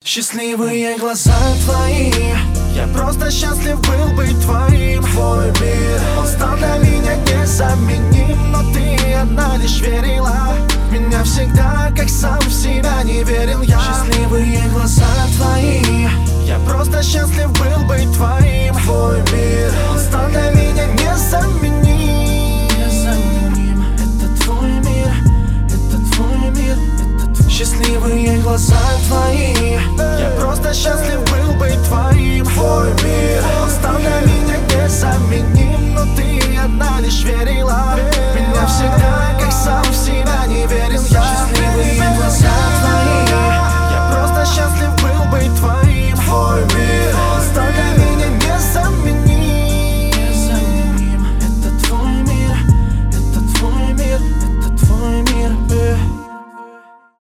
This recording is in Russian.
Счастливые глаза твои, я просто счастлив был быть твоим. Твой мир, он стал для меня незаменим. Но ты одна лишь верила в меня всегда, как сам в себя не верил я. Счастливые глаза твои, я просто счастлив был быть твоим. Твой мир, он стал для меня незаменим. Это твой мир, это твой мир, это твой. Счастливые глаза